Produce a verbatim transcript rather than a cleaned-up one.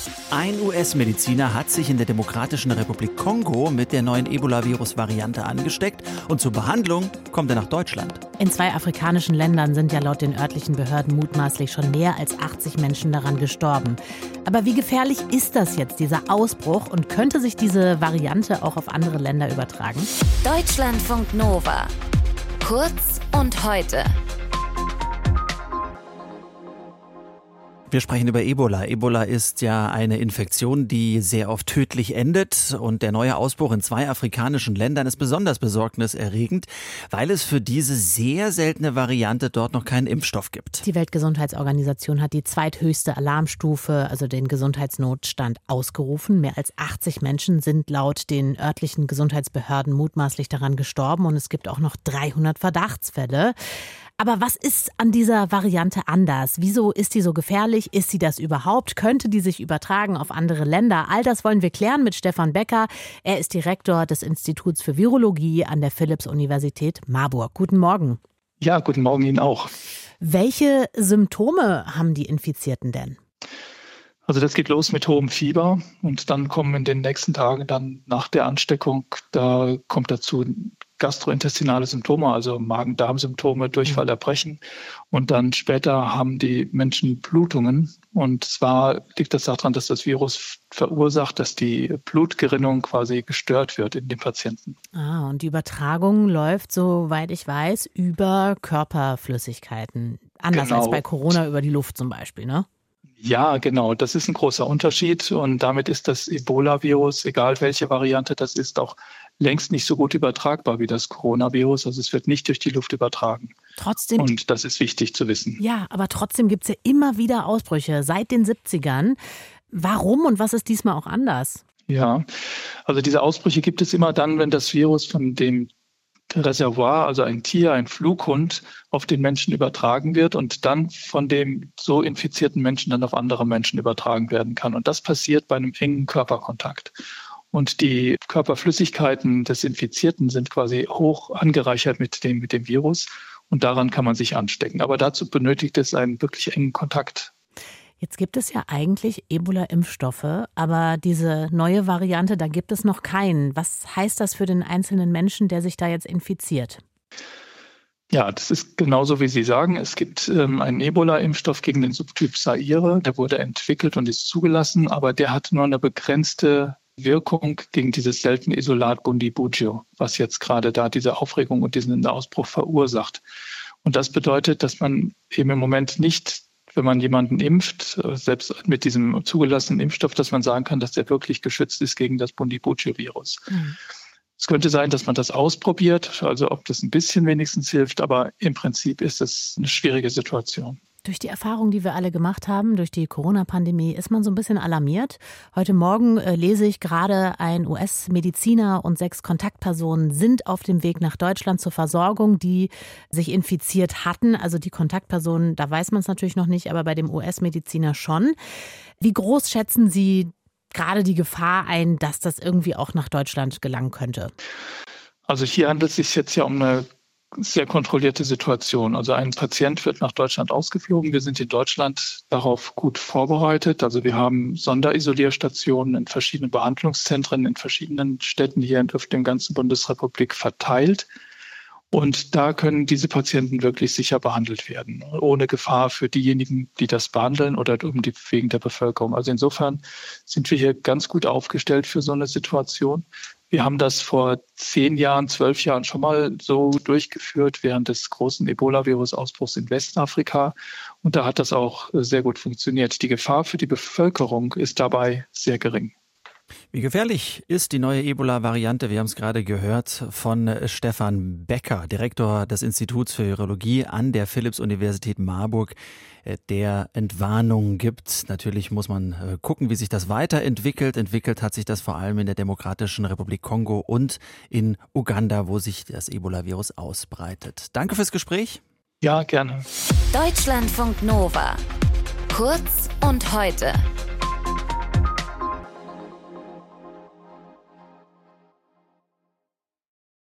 Ein U S-Mediziner hat sich in der Demokratischen Republik Kongo mit der neuen Ebola-Virus-Variante angesteckt und zur Behandlung kommt er nach Deutschland. In zwei afrikanischen Ländern sind ja laut den örtlichen Behörden mutmaßlich schon mehr als achtzig Menschen daran gestorben. Aber wie gefährlich ist das jetzt, dieser Ausbruch, und könnte sich diese Variante auch auf andere Länder übertragen? Deutschlandfunk Nova. Kurz und heute. Wir sprechen über Ebola. Ebola ist ja eine Infektion, die sehr oft tödlich endet. Und der neue Ausbruch in zwei afrikanischen Ländern ist besonders besorgniserregend, weil es für diese sehr seltene Variante dort noch keinen Impfstoff gibt. Die Weltgesundheitsorganisation hat die zweithöchste Alarmstufe, also den Gesundheitsnotstand, ausgerufen. Mehr als achtzig Menschen sind laut den örtlichen Gesundheitsbehörden mutmaßlich daran gestorben. Und es gibt auch noch dreihundert Verdachtsfälle. Aber was ist an dieser Variante anders? Wieso ist die so gefährlich? Ist sie das überhaupt? Könnte die sich übertragen auf andere Länder? All das wollen wir klären mit Stefan Becker. Er ist Direktor des Instituts für Virologie an der Philipps-Universität Marburg. Guten Morgen. Ja, guten Morgen Ihnen auch. Welche Symptome haben die Infizierten denn? Also das geht los mit hohem Fieber und dann kommen in den nächsten Tagen dann nach der Ansteckung, da kommt dazu gastrointestinale Symptome, also Magen-Darm-Symptome, Durchfall, Erbrechen. Und dann später haben die Menschen Blutungen. Und zwar liegt das daran, dass das Virus verursacht, dass die Blutgerinnung quasi gestört wird in den Patienten. Ah, und die Übertragung läuft, soweit ich weiß, über Körperflüssigkeiten. Anders Genau. als bei Corona über die Luft zum Beispiel, ne? Ja, genau. Das ist ein großer Unterschied. Und damit ist das Ebola-Virus, egal welche Variante das ist, auch längst nicht so gut übertragbar wie das Coronavirus. Also es wird nicht durch die Luft übertragen. Trotzdem. Und das ist wichtig zu wissen. Ja, aber trotzdem gibt es ja immer wieder Ausbrüche seit den siebzigern. Warum und was ist diesmal auch anders? Ja, also diese Ausbrüche gibt es immer dann, wenn das Virus von dem Reservoir, also ein Tier, ein Flughund, auf den Menschen übertragen wird und dann von dem so infizierten Menschen dann auf andere Menschen übertragen werden kann. Und das passiert bei einem engen Körperkontakt. Und die Körperflüssigkeiten des Infizierten sind quasi hoch angereichert mit dem, mit dem Virus. Und daran kann man sich anstecken. Aber dazu benötigt es einen wirklich engen Kontakt. Jetzt gibt es ja eigentlich Ebola-Impfstoffe, aber diese neue Variante, da gibt es noch keinen. Was heißt das für den einzelnen Menschen, der sich da jetzt infiziert? Ja, das ist genauso, wie Sie sagen. Es gibt ähm, einen Ebola-Impfstoff gegen den Subtyp Zaire. Der wurde entwickelt und ist zugelassen, aber der hat nur eine begrenzte Wirkung gegen dieses seltene Isolat Bundibugyo, was jetzt gerade da diese Aufregung und diesen Ausbruch verursacht. Und das bedeutet, dass man eben im Moment nicht, wenn man jemanden impft, selbst mit diesem zugelassenen Impfstoff, dass man sagen kann, dass der wirklich geschützt ist gegen das Bundibugyo-Virus. Mhm. Es könnte sein, dass man das ausprobiert, also ob das ein bisschen wenigstens hilft, aber im Prinzip ist es eine schwierige Situation. Durch die Erfahrung, die wir alle gemacht haben, durch die Corona-Pandemie, ist man so ein bisschen alarmiert. Heute Morgen äh, lese ich gerade, ein U S-Mediziner und sechs Kontaktpersonen sind auf dem Weg nach Deutschland zur Versorgung, die sich infiziert hatten. Also die Kontaktpersonen, da weiß man es natürlich noch nicht, aber bei dem U S-Mediziner schon. Wie groß schätzen Sie gerade die Gefahr ein, dass das irgendwie auch nach Deutschland gelangen könnte? Also hier handelt es sich jetzt ja um eine sehr kontrollierte Situation. Also ein Patient wird nach Deutschland ausgeflogen. Wir sind in Deutschland darauf gut vorbereitet. Also wir haben Sonderisolierstationen in verschiedenen Behandlungszentren in verschiedenen Städten hier auf der ganzen Bundesrepublik verteilt. Und da können diese Patienten wirklich sicher behandelt werden, ohne Gefahr für diejenigen, die das behandeln oder um die wegen der Bevölkerung. Also insofern sind wir hier ganz gut aufgestellt für so eine Situation. Wir haben das vor zehn Jahren, zwölf Jahren schon mal so durchgeführt während des großen Ebola-Virus-Ausbruchs in Westafrika. Und da hat das auch sehr gut funktioniert. Die Gefahr für die Bevölkerung ist dabei sehr gering. Wie gefährlich ist die neue Ebola-Variante? Wir haben es gerade gehört von Stefan Becker, Direktor des Instituts für Virologie an der Philipps-Universität Marburg, der Entwarnung gibt. Natürlich muss man gucken, wie sich das weiterentwickelt. Entwickelt hat sich das vor allem in der Demokratischen Republik Kongo und in Uganda, wo sich das Ebola-Virus ausbreitet. Danke fürs Gespräch. Ja, gerne. Deutschlandfunk Nova. Kurz und heute.